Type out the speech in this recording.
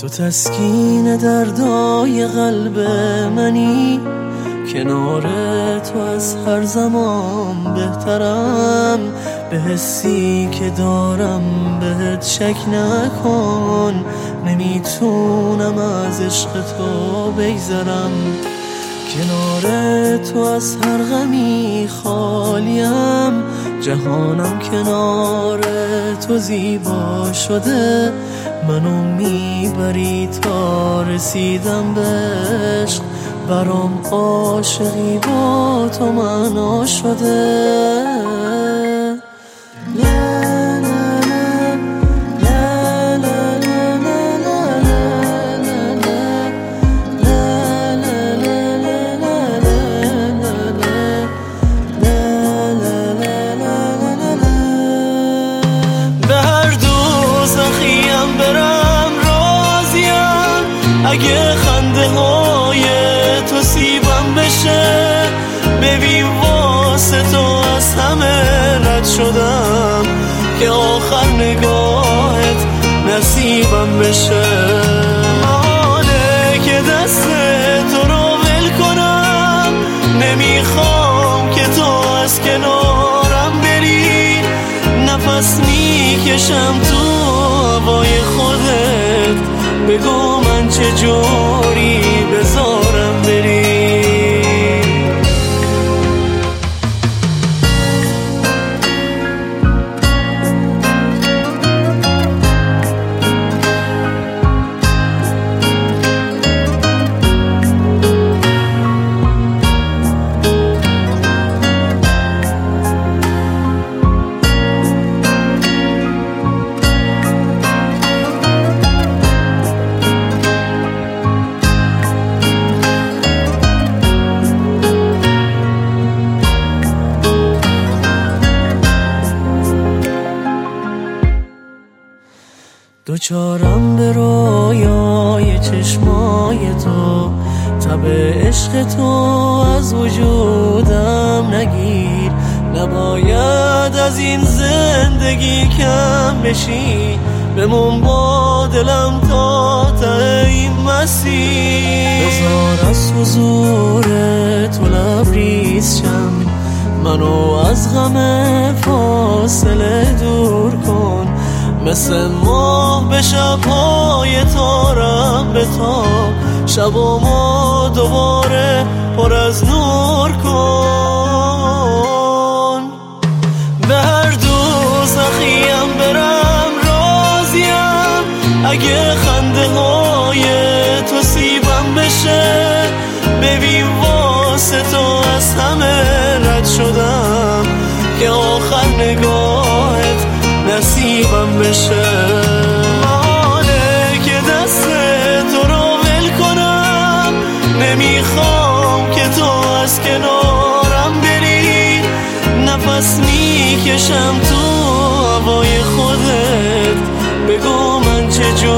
تو تسکین دردای قلب منی، کنار تو از هر زمان بهترم. به حسی که دارم بهت شک نکن، نمیتونم از عشق تو بگذرم. کنار تو از هر غمی خالیم، جهانم کنار تو زیبا شده. منو میبری تا رسیدم به عشق، برام عاشقی با تو معنا شده. اگه خنده های تو سیبم بشه، ببین واسه تو از همه رد شدم، که آخر نگاهت نصیبم بشه. حاله که دست تو رو ول کنم، نمیخوام که تو از کنارم بری. نفس میکشم تو هوای خودت، بگو من چجوری بذارم بری. دوچارم به رویای چشمای تو، تب عشق تو از وجودم نگیر. نباید از این زندگی کم بشی، بمون با دلم تا ته این مسیر. بذار از حضور تو لبریز شم، منو از غم فاصله دور کن. مثل ماه به شبهای تارم بتاب، شب و ما دوباره پر از نور کن. به هر دوزخیم برم راضیم، اگه خنده های تو سیبم بشه. ببین واسه تو از همه رد شدم، که آخر نگاهت نصیبم بشه. حاله که دست تو رو ول کنم، نمیخوام که تو از کنارم بری. نفس میکشم تو هوای خودت، بگو من چجوری